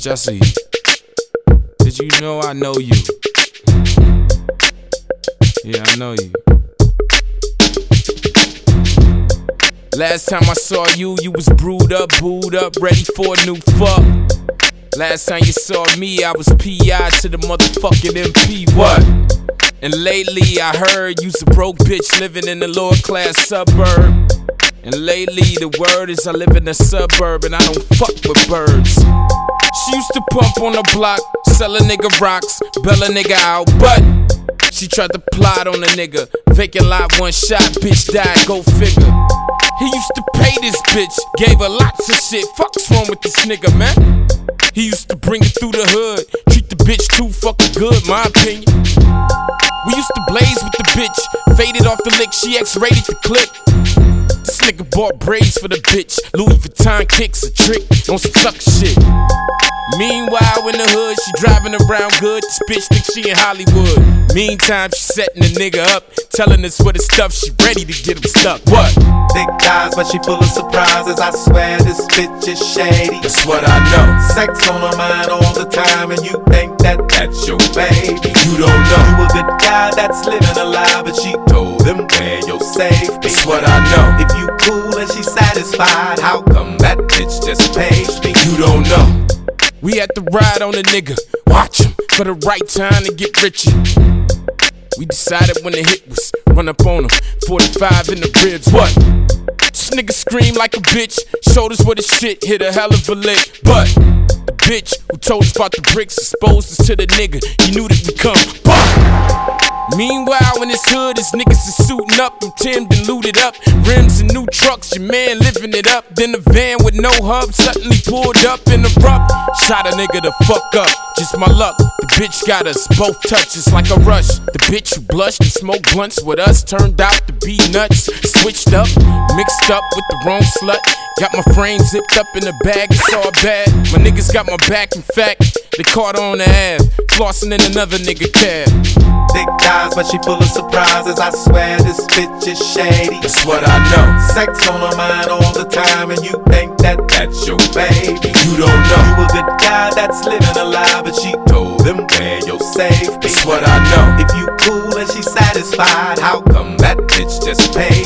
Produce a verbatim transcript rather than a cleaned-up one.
Bitch, I see you. Did you know I know you? Yeah, I know you. Last time I saw you, you was brewed up, booed up, ready for a new fuck. Last time you saw me, I was P I to the motherfucking M P. What? And lately I heard you's a broke bitch living in the lower class suburb. And lately the word is I live in a suburb and I don't fuck with birds. She used to pump on the block, sell a nigga rocks, bail a nigga out, but she tried to plot on a nigga. Vacant lot, one shot, bitch died, go figure. He used to pay this bitch, gave her lots of shit. Fuck's wrong with this nigga, man? He used to bring it through the hood, treat the bitch too fucking good, my opinion. We used to blaze with the bitch, faded off the lick, she X-rated the clip. This nigga bought braids for the bitch, Louis Vuitton kicks a trick on some sucker shit. Meanwhile in the hood, she driving around good, this bitch think she in Hollywood. Meantime, she setting the nigga up, telling us what his stuff, she ready to get him stuck. What? Thick thighs, but she full of surprises. I swear this bitch is shady. That's what I know. Sex on her mind all the time, and you think that that's your baby. You don't know. You a good guy that's living a lie, but she told him where your safety. That's what I know. If you cool and she satisfied, how come that bitch just pays me? You don't know. We had to ride on a nigga, watch him for the right time to get richer. We decided when the hit was run up on him, forty-five in the ribs. What? This nigga screamed like a bitch, showed us what his shit hit a hell of a lick. But the bitch who told us about the bricks exposed us to the nigga. He knew that we come. But meanwhile in his hood, his niggas is suiting up, them Tim'd and looted up, rims and new trucks, your man living it up. Then the van with no hub suddenly pulled up in the rough. Shot a nigga the fuck up, just my luck. The bitch got us both touches like a rush. The bitch who blushed and smoked blunts with us turned out to be nuts. Switched up, mixed up with the wrong slut. Got my frame zipped up in the bag, it's all bad. My niggas got my back, in fact, they caught on the ass, flossing in another nigga cab. Thick thighs, but she full of surprises. I swear this bitch is shady. That's what I know. Sex on her mind all the time, and you think that that's your baby. You don't know. You a good guy that's living a lie, but she told him where your safety. That's what I know. If you cool and she satisfied, how come that bitch just paid?